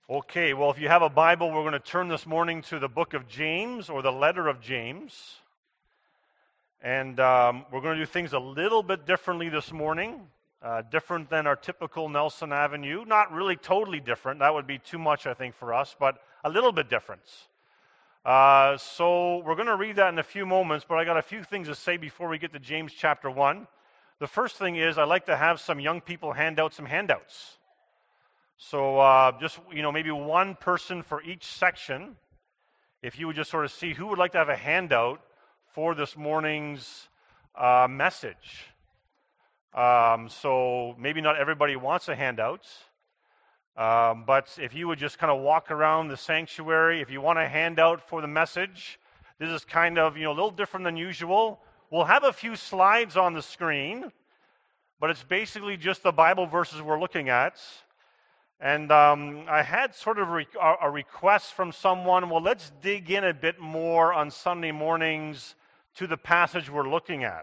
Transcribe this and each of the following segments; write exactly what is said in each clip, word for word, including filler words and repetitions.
Okay, well, if you have a Bible, we're going to turn this morning to the book of James, or the letter of James. And um, we're going to do things a little bit differently this morning, uh, different than our typical Nelson Avenue. Not really totally different. That would be too much, I think, for us, but a little bit different. Uh, so we're going to read that in a few moments, but I got a few things to say before we get to James chapter one. The first thing is I'd like to have some young people hand out some handouts. So uh, just, you know, maybe one person for each section, if you would just sort of see who would like to have a handout for this morning's uh, message. Um, so maybe not everybody wants a handout, um, but if you would just kind of walk around the sanctuary, if you want a handout for the message, this is kind of, you know, a little different than usual. We'll have a few slides on the screen, but it's basically just the Bible verses we're looking at. And um, I had sort of re- a request from someone, well, let's dig in a bit more on Sunday mornings to the passage we're looking at.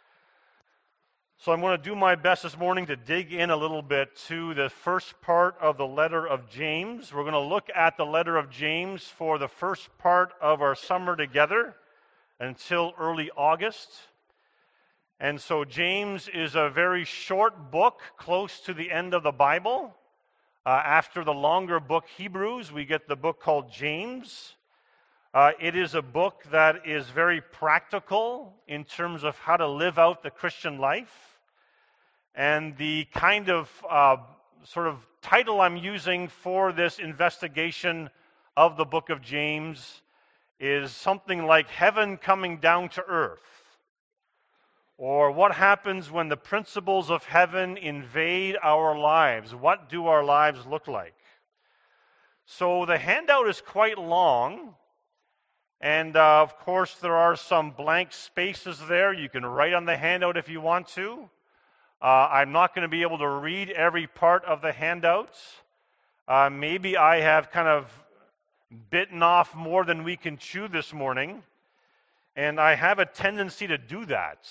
So I'm going to do my best this morning to dig in a little bit to the first part of the letter of James. We're going to look at the letter of James for the first part of our summer together until early August. And so James is a very short book, close to the end of the Bible. Uh, after the longer book Hebrews, we get the book called James. Uh, it is a book that is very practical in terms of how to live out the Christian life. And the kind of uh, sort of title I'm using for this investigation of the book of James is something like Heaven Coming Down to Earth. Or what happens when the principles of heaven invade our lives? What do our lives look like? So the handout is quite long. And uh, of course, there are some blank spaces there. You can write on the handout if you want to. Uh, I'm not going to be able to read every part of the handout. Uh, maybe I have kind of bitten off more than we can chew this morning. And I have a tendency to do that.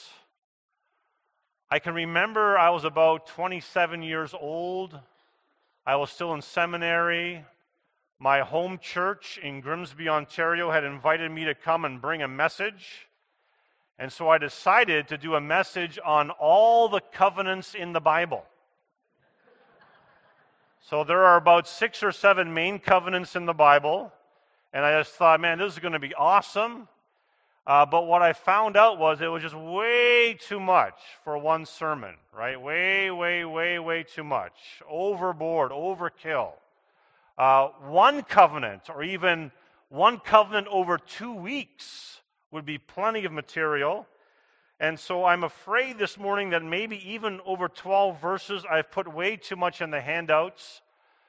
I can remember I was about twenty-seven years old. I was still in seminary. My home church in Grimsby, Ontario had invited me to come and bring a message. And so I decided to do a message on all the covenants in the Bible. So there are about six or seven main covenants in the Bible. And I just thought, man, this is going to be awesome. Uh, but what I found out was it was just way too much for one sermon, right? Way, way, way, way too much. Overboard, overkill. Uh, one covenant, or even one covenant over two weeks would be plenty of material. And so I'm afraid this morning that maybe even over twelve verses, I've put way too much in the handouts.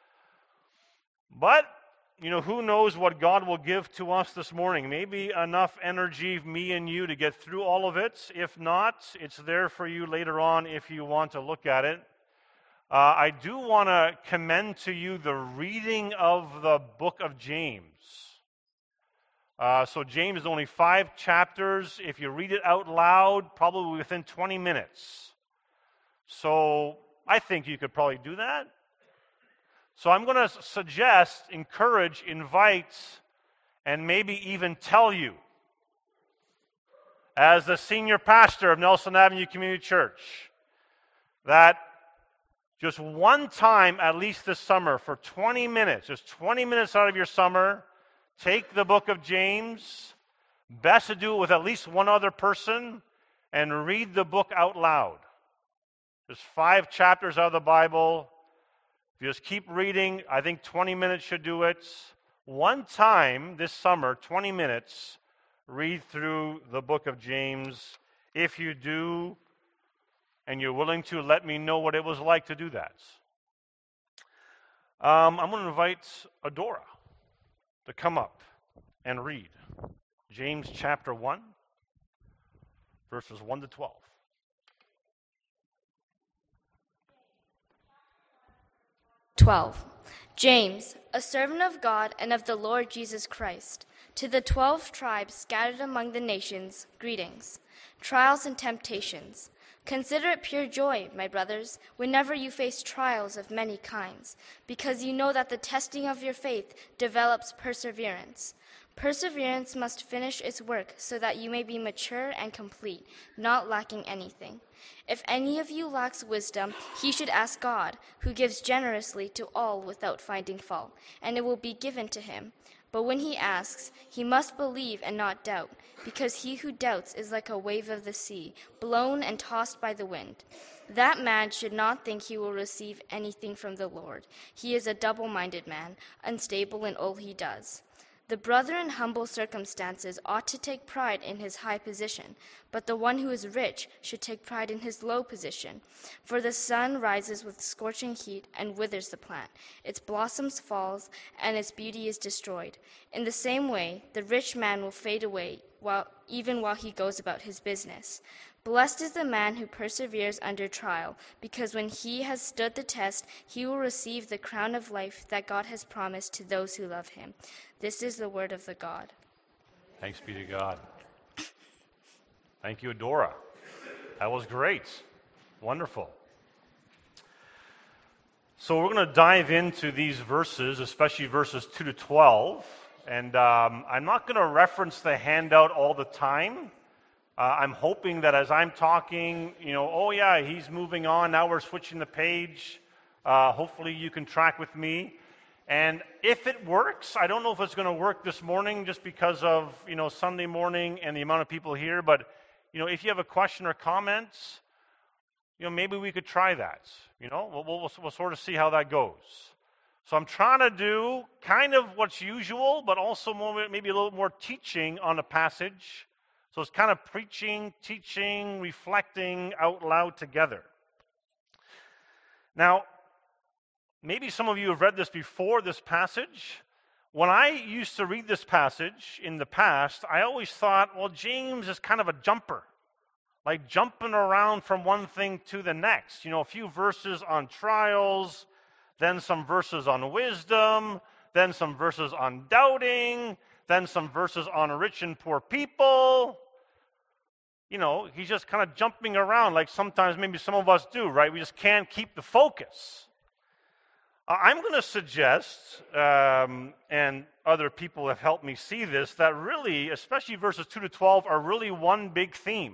But you know, who knows what God will give to us this morning? Maybe enough energy, me and you, to get through all of it. If not, it's there for you later on if you want to look at it. Uh, I do want to commend to you the reading of the book of James. Uh, so James is only five chapters. If you read it out loud, probably within twenty minutes. So I think you could probably do that. So I'm going to suggest, encourage, invite, and maybe even tell you, as the senior pastor of Nelson Avenue Community Church, that just one time, at least this summer, for twenty minutes, just twenty minutes out of your summer, take the book of James, best to do it with at least one other person, and read the book out loud. There's five chapters out of the Bible. If you just keep reading, I think twenty minutes should do it. One time this summer, twenty minutes, read through the book of James. If you do, and you're willing to, let me know what it was like to do that. Um, I'm going to invite Adora to come up and read James chapter one, verses one to twelve. twelve. James, a servant of God and of the Lord Jesus Christ, to the twelve tribes scattered among the nations, greetings. Trials and temptations, Consider it pure joy, my brothers, whenever you face trials of many kinds, because you know that the testing of your faith develops perseverance. Perseverance must finish its work so that you may be mature and complete, not lacking anything. If any of you lacks wisdom, he should ask God, who gives generously to all without finding fault, and it will be given to him. But when he asks, he must believe and not doubt, because he who doubts is like a wave of the sea, blown and tossed by the wind. That man should not think he will receive anything from the Lord. He is a double-minded man, unstable in all he does. The brother in humble circumstances ought to take pride in his high position, but the one who is rich should take pride in his low position. For the sun rises with scorching heat and withers the plant. Its blossoms falls, and its beauty is destroyed. In the same way, the rich man will fade away, while, even while he goes about his business. Blessed is the man who perseveres under trial, because when he has stood the test, he will receive the crown of life that God has promised to those who love him. This is the word of the God. Thanks be to God. Thank you, Adora. That was great. Wonderful. So we're going to dive into these verses, especially verses two to twelve. And um, I'm not going to reference the handout all the time. Uh, I'm hoping that as I'm talking, you know, oh yeah, he's moving on, now we're switching the page. Uh, hopefully you can track with me. And if it works, I don't know if it's going to work this morning just because of, you know, Sunday morning and the amount of people here, but, you know, if you have a question or comments, you know, maybe we could try that. You know, we'll, we'll, we'll sort of see how that goes. So I'm trying to do kind of what's usual, but also more, maybe a little more teaching on a passage. So it's kind of preaching, teaching, reflecting out loud together. Now, maybe some of you have read this before, this passage. When I used to read this passage in the past, I always thought, well, James is kind of a jumper, like jumping around from one thing to the next. You know, a few verses on trials, then some verses on wisdom, then some verses on doubting, then some verses on rich and poor people. You know, he's just kind of jumping around like sometimes maybe some of us do, right? We just can't keep the focus. I'm going to suggest, um, and other people have helped me see this, that really, especially verses two to twelve, are really one big theme.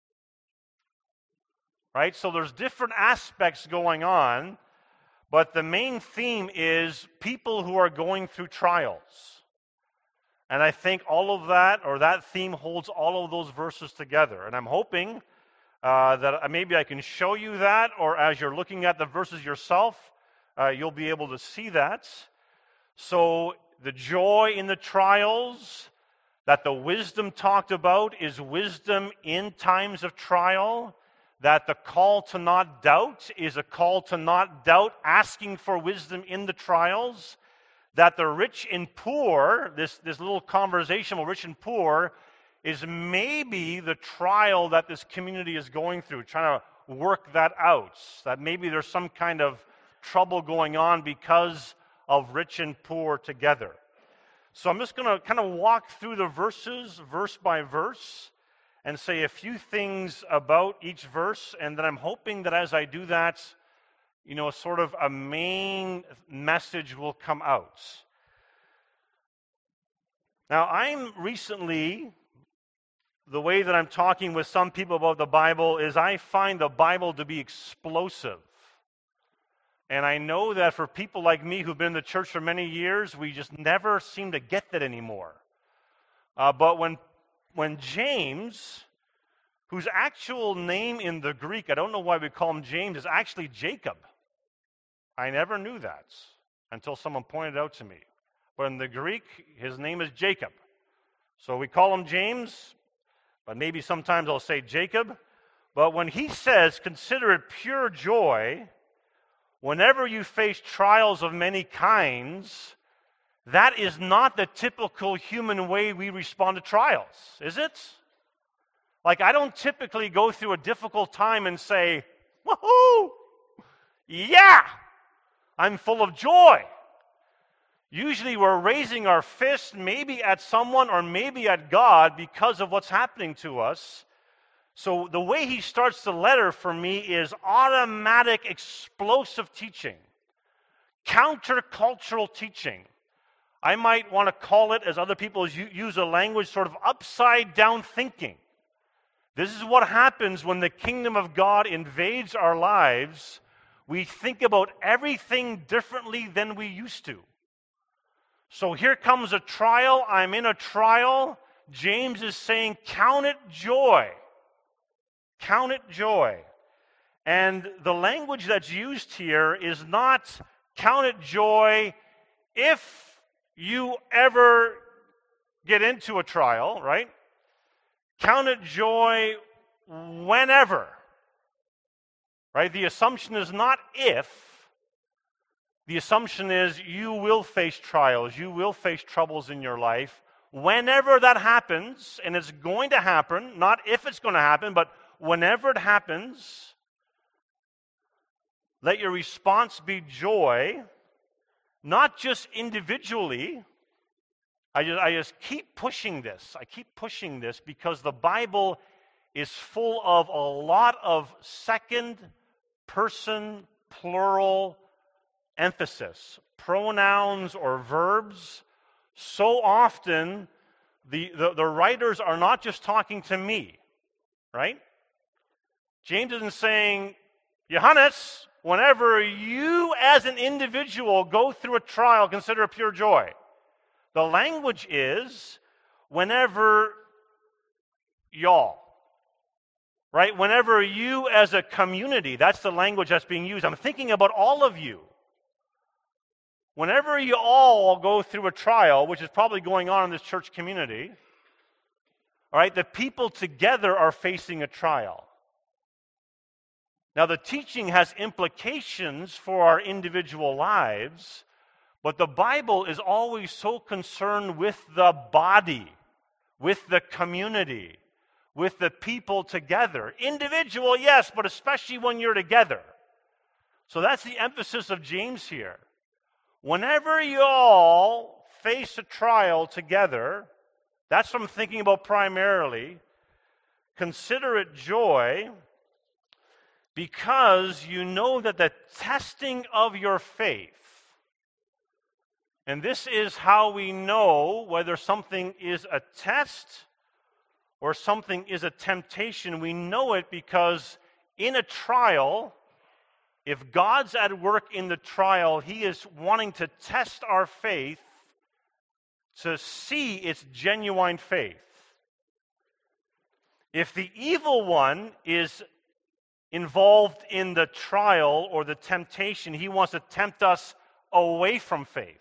Right? So there's different aspects going on, but the main theme is people who are going through trials. And I think all of that, or that theme, holds all of those verses together. And I'm hoping uh, that maybe I can show you that, or as you're looking at the verses yourself, uh, you'll be able to see that. So the joy in the trials that the wisdom talked about is wisdom in times of trial. That the call to not doubt is a call to not doubt, asking for wisdom in the trials. That the rich and poor, this, this little conversation with rich and poor, is maybe the trial that this community is going through, trying to work that out. That maybe there's some kind of trouble going on because of rich and poor together. So I'm just going to kind of walk through the verses, verse by verse, and say a few things about each verse, and then I'm hoping that as I do that, you know, sort of a main message will come out. Now, I'm recently, the way that I'm talking with some people about the Bible is I find the Bible to be explosive. And I know that for people like me who've been in the church for many years, we just never seem to get that anymore. Uh, but when when James, whose actual name in the Greek, I don't know why we call him James, is actually Jacob. I never knew that until someone pointed out to me. But in the Greek, his name is Jacob. So we call him James, but maybe sometimes I'll say Jacob. But when he says, consider it pure joy whenever you face trials of many kinds, that is not the typical human way we respond to trials, is it? Like, I don't typically go through a difficult time and say, woohoo, yeah, I'm full of joy. Usually we're raising our fist maybe at someone or maybe at God because of what's happening to us. So the way he starts the letter for me is automatic, explosive teaching, countercultural teaching. I might want to call it, as other people use a language, sort of upside down thinking. This is what happens when the kingdom of God invades our lives. We think about everything differently than we used to. So here comes a trial. I'm in a trial. James is saying, count it joy. Count it joy. And the language that's used here is not count it joy if you ever get into a trial, right? Count it joy whenever, right? The assumption is not if. The assumption is you will face trials, you will face troubles in your life. Whenever that happens, and it's going to happen, not if it's going to happen, but whenever it happens, let your response be joy, not just individually. I just, I just keep pushing this. I keep pushing this because the Bible is full of a lot of second person plural emphasis, pronouns or verbs. So often, the, the, the writers are not just talking to me, right? James isn't saying, Johannes, whenever you as an individual go through a trial, consider it pure joy. The language is whenever y'all, right? Whenever you as a community, that's the language that's being used. I'm thinking about all of you. Whenever you all go through a trial, which is probably going on in this church community, all right, the people together are facing a trial. Now, the teaching has implications for our individual lives, but the Bible is always so concerned with the body, with the community, with the people together. Individual, yes, but especially when you're together. So that's the emphasis of James here. Whenever you all face a trial together, that's what I'm thinking about primarily, consider it joy, because you know that the testing of your faith, and this is how we know whether something is a test or something is a temptation. We know it because in a trial, if God's at work in the trial, He is wanting to test our faith to see its genuine faith. If the evil one is involved in the trial or the temptation, he wants to tempt us away from faith.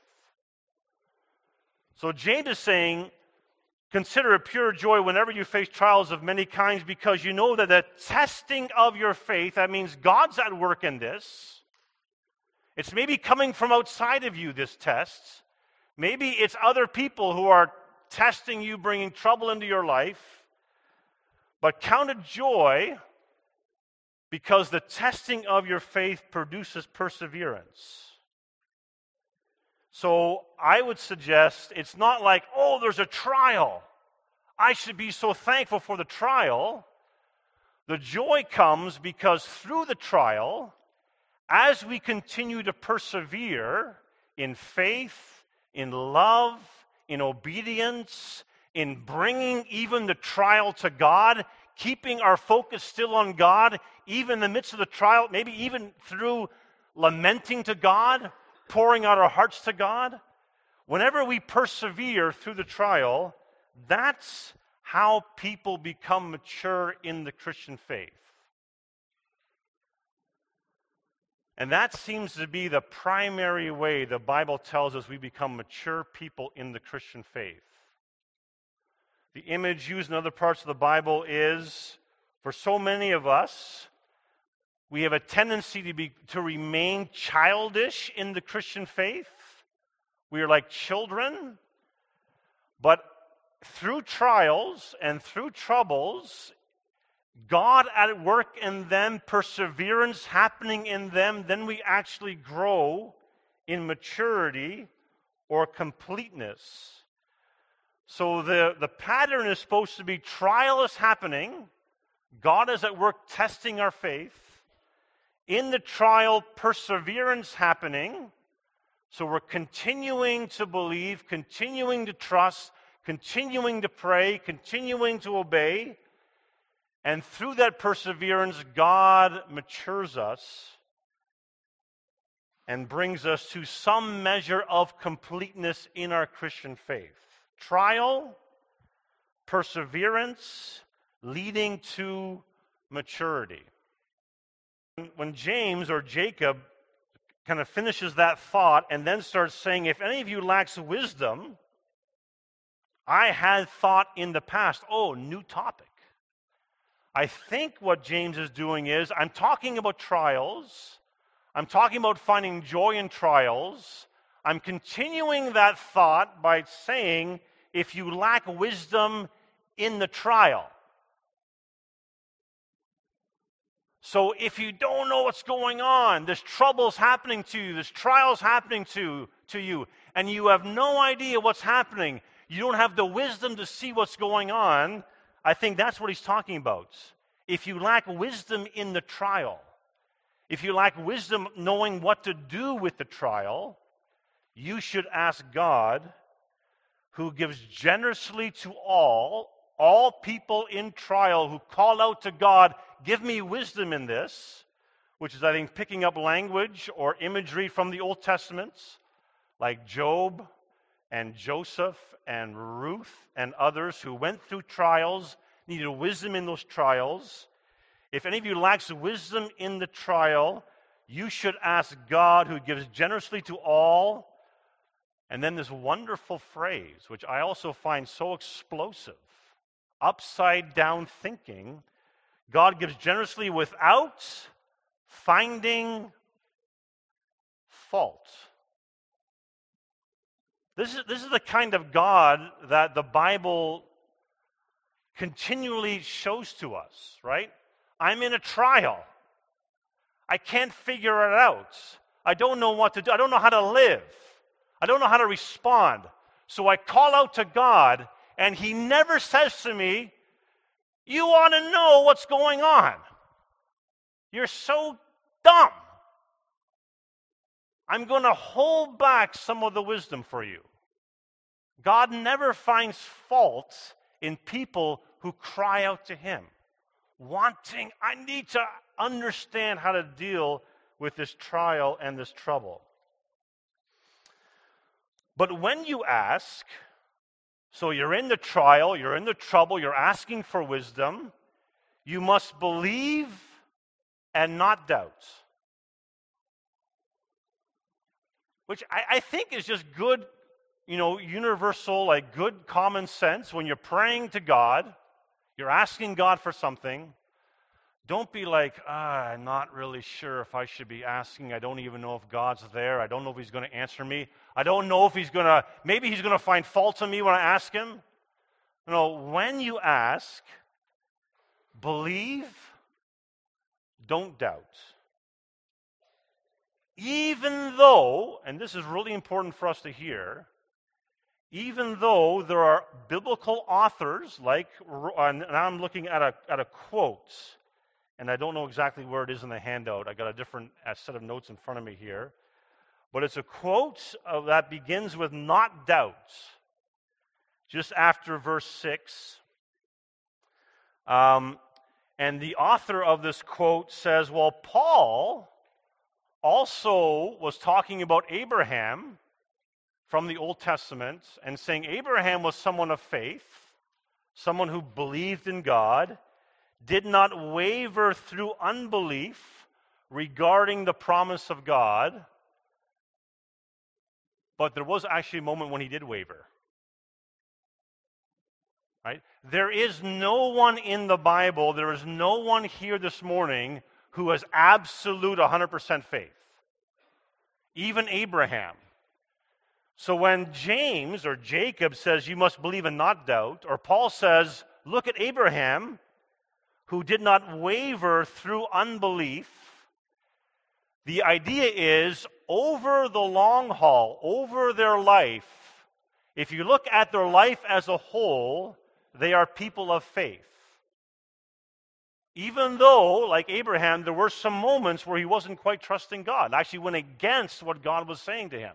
So James is saying, consider it pure joy whenever you face trials of many kinds, because you know that the testing of your faith, that means God's at work in this. It's maybe coming from outside of you, this test. Maybe it's other people who are testing you, bringing trouble into your life. But count it joy, because the testing of your faith produces perseverance. So I would suggest it's not like, oh, there's a trial. I should be so thankful for the trial. The joy comes because through the trial, as we continue to persevere in faith, in love, in obedience, in bringing even the trial to God, keeping our focus still on God, even in the midst of the trial, maybe even through lamenting to God, pouring out our hearts to God. Whenever we persevere through the trial, that's how people become mature in the Christian faith. And that seems to be the primary way the Bible tells us we become mature people in the Christian faith. The image used in other parts of the Bible is, for so many of us, we have a tendency to be to remain childish in the Christian faith. We are like children. But through trials and through troubles, God at work in them, perseverance happening in them, then we actually grow in maturity or completeness. So the, the pattern is supposed to be trial is happening, God is at work testing our faith. In the trial, perseverance happening. So we're continuing to believe, continuing to trust, continuing to pray, continuing to obey. And through that perseverance, God matures us and brings us to some measure of completeness in our Christian faith. Trial, perseverance, leading to maturity. When James or Jacob kind of finishes that thought and then starts saying, if any of you lacks wisdom, I had thought in the past, oh, new topic. I think what James is doing is, I'm talking about trials. I'm talking about finding joy in trials. I'm continuing that thought by saying, if you lack wisdom in the trial. So if you don't know what's going on, there's troubles happening to you, there's trials happening to, to you, and you have no idea what's happening, you don't have the wisdom to see what's going on, I think that's what he's talking about. If you lack wisdom in the trial, if you lack wisdom knowing what to do with the trial, you should ask God, who gives generously to all, all people in trial who call out to God, give me wisdom in this, which is, I think, picking up language or imagery from the Old Testament, like Job and Joseph and Ruth and others who went through trials, needed wisdom in those trials. If any of you lacks wisdom in the trial, you should ask God, who gives generously to all. And then this wonderful phrase, which I also find so explosive, upside down thinking, God gives generously without finding fault. This is, this is the kind of God that the Bible continually shows to us, right? I'm in a trial. I can't figure it out. I don't know what to do. I don't know how to live. I don't know how to respond. So I call out to God, and He never says to me, you want to know what's going on. You're so dumb. I'm going to hold back some of the wisdom for you. God never finds fault in people who cry out to Him, wanting, I need to understand how to deal with this trial and this trouble. But when you ask, so you're in the trial, you're in the trouble, you're asking for wisdom, you must believe and not doubt. Which I, I think is just good, you know, universal, like good common sense. When you're praying to God, you're asking God for something, don't be like, ah, I'm not really sure if I should be asking. I don't even know if God's there. I don't know if He's going to answer me. I don't know if He's going to, maybe He's going to find fault in me when I ask Him. No, when you ask, believe, don't doubt. Even though, and this is really important for us to hear, even though there are biblical authors, like, and now I'm looking at a, at a quote, and I don't know exactly where it is in the handout. I got a different uh, set of notes in front of me here. But it's a quote uh, that begins with not doubt, just after verse six. Um, and the author of this quote says, well, Paul also was talking about Abraham from the Old Testament and saying Abraham was someone of faith, someone who believed in God, did not waver through unbelief regarding the promise of God, but there was actually a moment when he did waver. Right? There is no one in the Bible, there is no one here this morning who has absolute one hundred percent faith. Even Abraham. So when James or Jacob says you must believe and not doubt, or Paul says, look at Abraham, who did not waver through unbelief, the idea is over the long haul, over their life, if you look at their life as a whole, they are people of faith. Even though, like Abraham, there were some moments where he wasn't quite trusting God, actually went against what God was saying to him.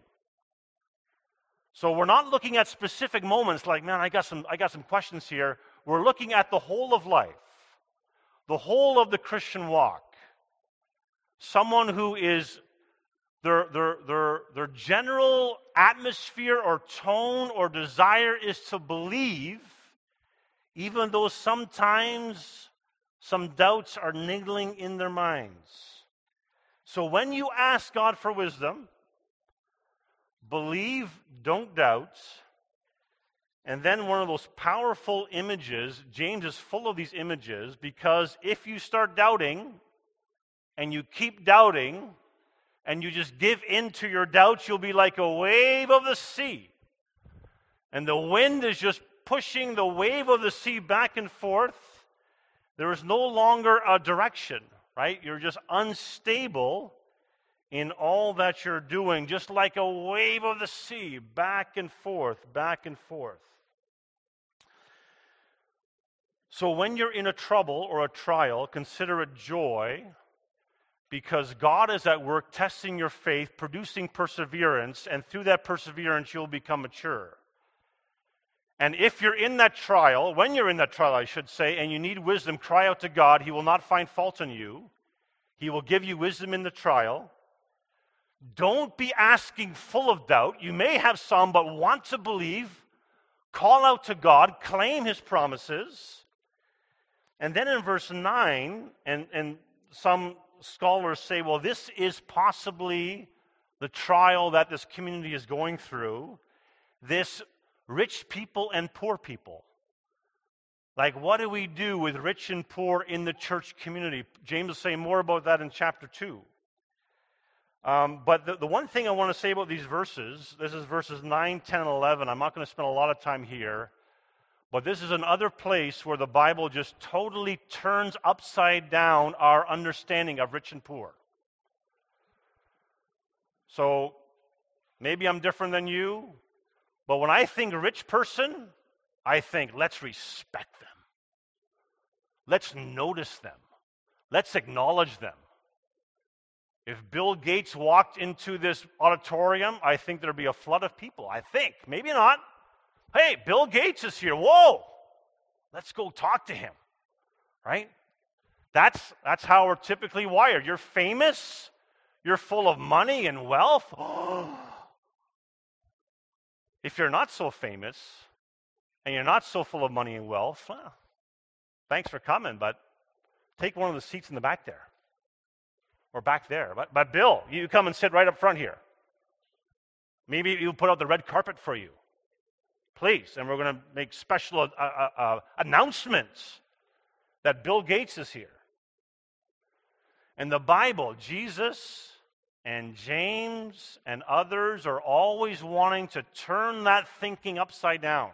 So we're not looking at specific moments like, man, I got some, I got some questions here. We're looking at the whole of life, the whole of the Christian walk. Someone who is, their, their, their, their general atmosphere or tone or desire is to believe, even though sometimes some doubts are niggling in their minds. So when you ask God for wisdom, believe, don't doubt. And then one of those powerful images, James is full of these images, because if you start doubting and you keep doubting and you just give in to your doubts, you'll be like a wave of the sea. And the wind is just pushing the wave of the sea back and forth. There is no longer a direction, right? You're just unstable in all that you're doing, just like a wave of the sea, back and forth, back and forth. So when you're in a trouble or a trial, consider it joy, because God is at work testing your faith, producing perseverance, and through that perseverance you'll become mature. And if you're in that trial, when you're in that trial, I should say, and you need wisdom, cry out to God. He will not find fault in you. He will give you wisdom in the trial. Don't be asking full of doubt. You may have some, but want to believe. Call out to God. Claim His promises. And then in verse nine, and, and some scholars say, well, this is possibly the trial that this community is going through. This rich people and poor people. Like, what do we do with rich and poor in the church community? James will say more about that in chapter two. Um, but the, the one thing I want to say about these verses, this is verses nine, ten, and eleven. I'm not going to spend a lot of time here. But this is another place where the Bible just totally turns upside down our understanding of rich and poor. So maybe I'm different than you, but when I think rich person, I think let's respect them. Let's notice them. Let's acknowledge them. If Bill Gates walked into this auditorium, I think there'd be a flood of people. I think. Maybe not. Hey, Bill Gates is here. Whoa! Let's go talk to him. Right? That's, that's how we're typically wired. You're famous. You're full of money and wealth. If you're not so famous and you're not so full of money and wealth, well, thanks for coming, but take one of the seats in the back there. Or back there. But, but Bill, you come and sit right up front here. Maybe you'll put out the red carpet for you. Please. And we're going to make special uh, uh, uh, announcements that Bill Gates is here. And the Bible, Jesus and James and others are always wanting to turn that thinking upside down.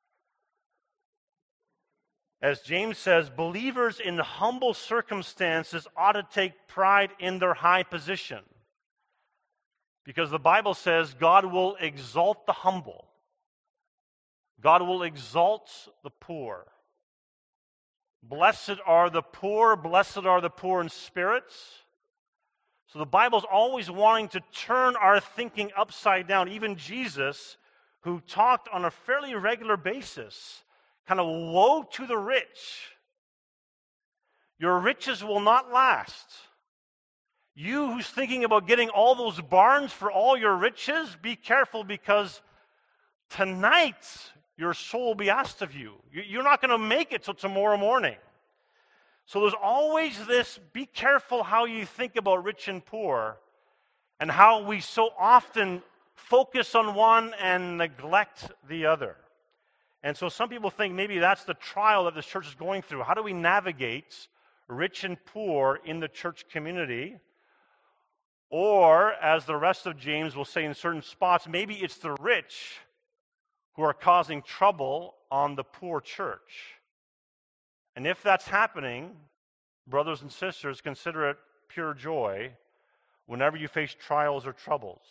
As James says, believers in humble circumstances ought to take pride in their high position. Because the Bible says God will exalt the humble. God will exalt the poor. Blessed are the poor, blessed are the poor in spirits. So the Bible's always wanting to turn our thinking upside down. Even Jesus, who talked on a fairly regular basis, kind of woe to the rich. Your riches will not last. You who's thinking about getting all those barns for all your riches, be careful, because tonight your soul will be asked of you. You're not going to make it till tomorrow morning. So there's always this, be careful how you think about rich and poor, and how we so often focus on one and neglect the other. And so some people think maybe that's the trial that the church is going through. How do we navigate rich and poor in the church community? Or, as the rest of James will say in certain spots, maybe it's the rich who are causing trouble on the poor church. And if that's happening, brothers and sisters, consider it pure joy whenever you face trials or troubles.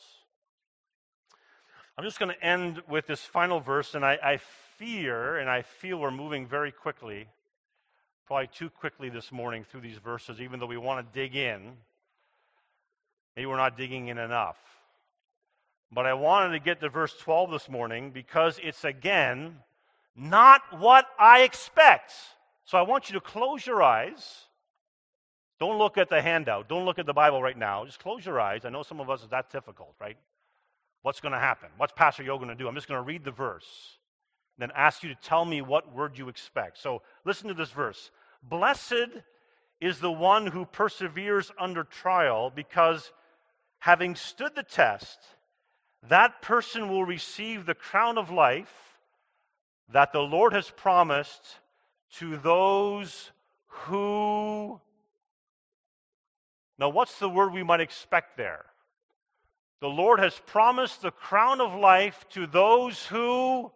I'm just going to end with this final verse, and I, I fear and I feel we're moving very quickly. probably too quickly this morning through these verses, even though we want to dig in. Maybe we're not digging in enough. But I wanted to get to verse twelve this morning because it's, again, not what I expect. So I want you to close your eyes. Don't look at the handout. Don't look at the Bible right now. Just close your eyes. I know some of us is that difficult, right? What's going to happen? What's Pastor Yo going to do? I'm just going to read the verse, then ask you to tell me what word you expect. So listen to this verse. Blessed is the one who perseveres under trial, because having stood the test, that person will receive the crown of life that the Lord has promised to those who... Now, what's the word we might expect there? The Lord has promised the crown of life to those who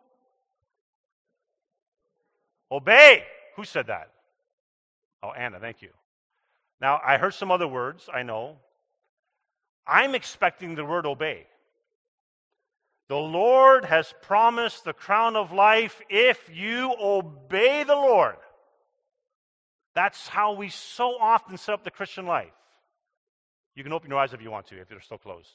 obey. Who said that? Oh, Anna, thank you. Now, I heard some other words, I know. I'm expecting the word obey. The Lord has promised the crown of life if you obey the Lord. That's how we so often set up the Christian life. You can open your eyes if you want to, if they're still closed.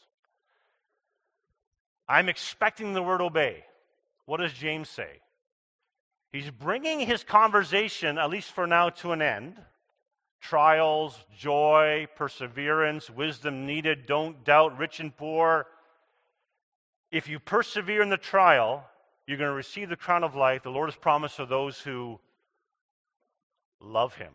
I'm expecting the word obey. What does James say? He's bringing his conversation, at least for now, to an end. Trials, joy, perseverance, wisdom needed, don't doubt, rich and poor. If you persevere in the trial, you're going to receive the crown of life the Lord has promised to those who love him.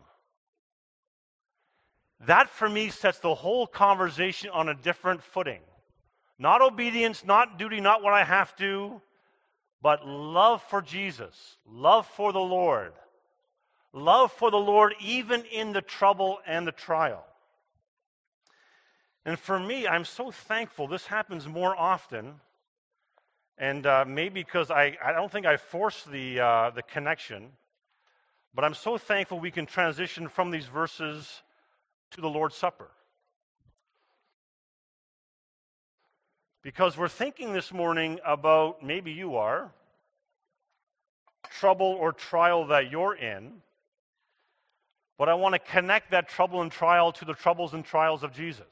That, for me, sets the whole conversation on a different footing. Not obedience, not duty, not what I have to, but love for Jesus, love for the Lord. Love for the Lord even in the trouble and the trial. And for me, I'm so thankful this happens more often, and uh, maybe because I, I don't think I force the, uh, the connection, but I'm so thankful we can transition from these verses to the Lord's Supper. Because we're thinking this morning about, maybe you are, trouble or trial that you're in, but I want to connect that trouble and trial to the troubles and trials of Jesus.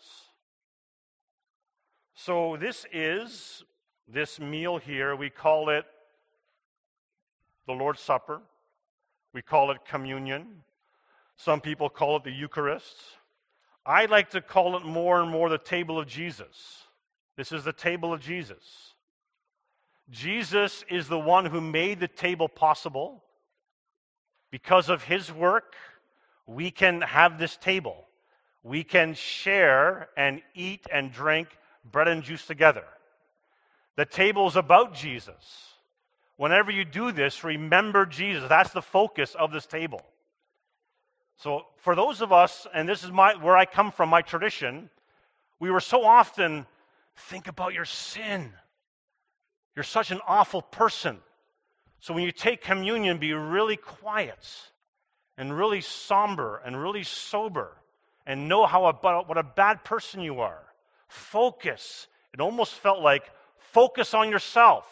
So this is, this meal here, we call it the Lord's Supper. We call it communion. Some people call it the Eucharist. I like to call it more and more the table of Jesus. This is the table of Jesus. Jesus is the one who made the table possible. Because of his work, we can have this table. We can share and eat and drink bread and juice together. The table is about Jesus. Whenever you do this, remember Jesus. That's the focus of this table. So for those of us, and this is my where I come from, my tradition, we were so often, think about your sin. You're such an awful person. So when you take communion, be really quiet and really somber and really sober and know how about what a bad person you are. Focus. It almost felt like focus on yourself.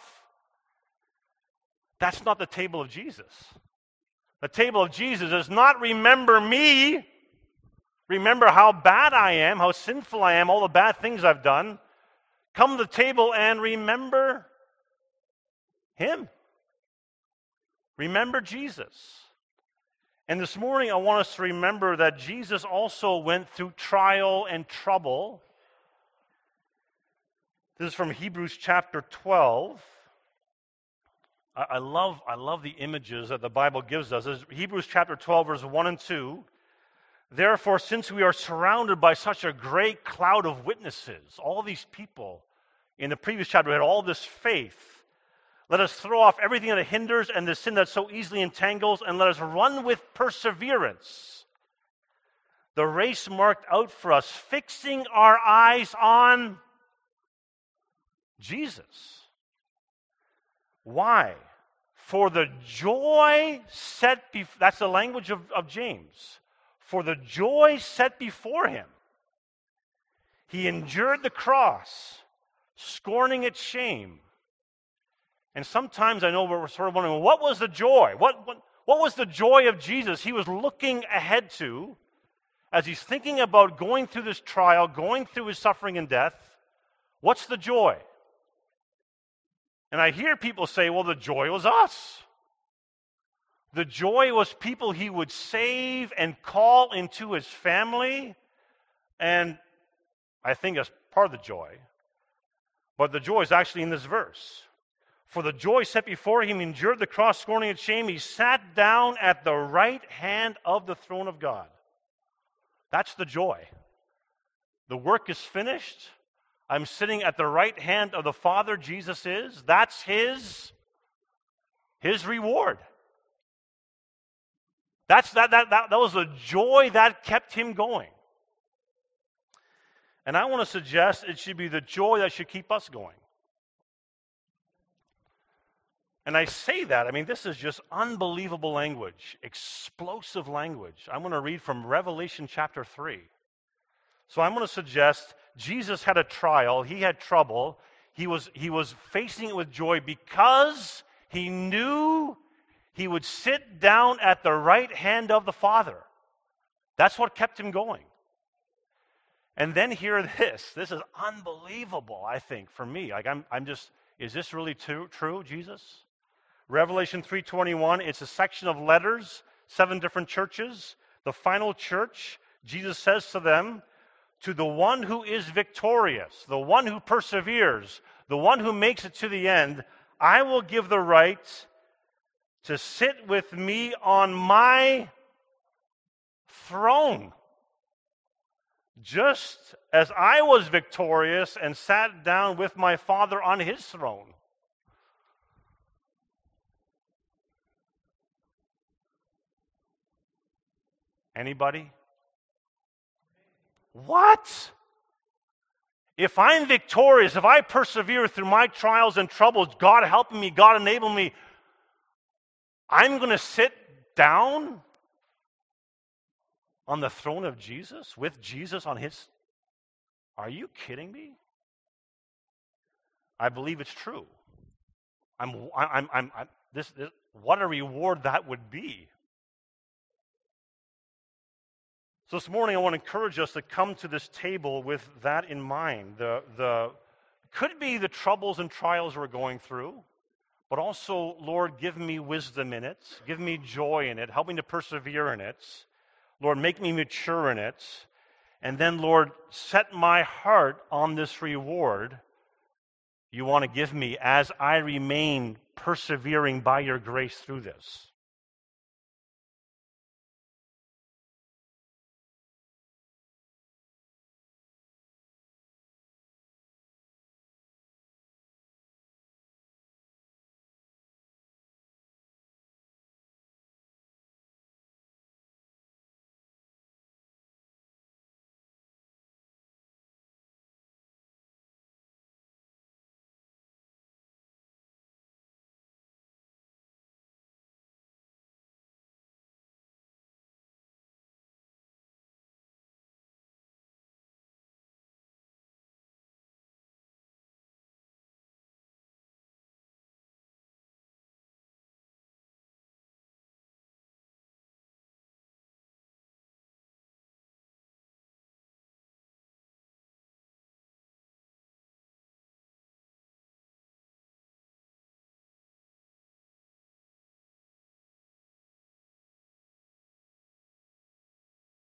That's not the table of Jesus. The table of Jesus is not remember me, remember how bad I am, how sinful I am, all the bad things I've done. Come to the table and remember him. Remember Jesus. And this morning I want us to remember that Jesus also went through trial and trouble. This is from Hebrews chapter twelve. I love, I love the images that the Bible gives us. This is Hebrews chapter twelve, verses one and two. Therefore, since we are surrounded by such a great cloud of witnesses, all these people in the previous chapter had all this faith, let us throw off everything that hinders and the sin that so easily entangles, and let us run with perseverance the race marked out for us, fixing our eyes on Jesus. Why? For the joy set before, that's the language of, of James. For the joy set before him, he endured the cross, scorning its shame. And sometimes I know we're sort of wondering, what was the joy? What, what, What was the joy of Jesus he was looking ahead to as he's thinking about going through this trial, going through his suffering and death? What's the joy? And I hear people say, well, the joy was us. The joy was people he would save and call into his family. And I think that's part of the joy. But the joy is actually in this verse. For the joy set before him, he endured the cross, scorning its shame. He sat down at the right hand of the throne of God. That's the joy. The work is finished. I'm sitting at the right hand of the Father, Jesus is. That's his, his reward. That's, that, that, that, that was the joy that kept him going. And I want to suggest it should be the joy that should keep us going. And I say that, I mean, this is just unbelievable language, explosive language. I'm going to read from Revelation chapter three. So I'm going to suggest Jesus had a trial, he had trouble, he was, he was facing it with joy because he knew he would sit down at the right hand of the Father. That's what kept him going. And then hear this. This is unbelievable, I think, for me. Like I'm, I'm just, is this really true, true, Jesus? Revelation three twenty-one, it's a section of letters, seven different churches. The final church, Jesus says to them, to the one who is victorious, the one who perseveres, the one who makes it to the end, I will give the right to sit with me on my throne. Just as I was victorious and sat down with my Father on his throne. Anybody? What? If I'm victorious, if I persevere through my trials and troubles, God helping me, God enabling me, I'm going to sit down on the throne of Jesus, with Jesus on his... Are you kidding me? I believe it's true. I'm, I'm, I'm, I'm this, this, what a reward that would be. So this morning, I want to encourage us to come to this table with that in mind. The, the could be the troubles and trials we're going through, but also, Lord, give me wisdom in it. Give me joy in it. Help me to persevere in it. Lord, make me mature in it. And then, Lord, set my heart on this reward you want to give me as I remain persevering by your grace through this.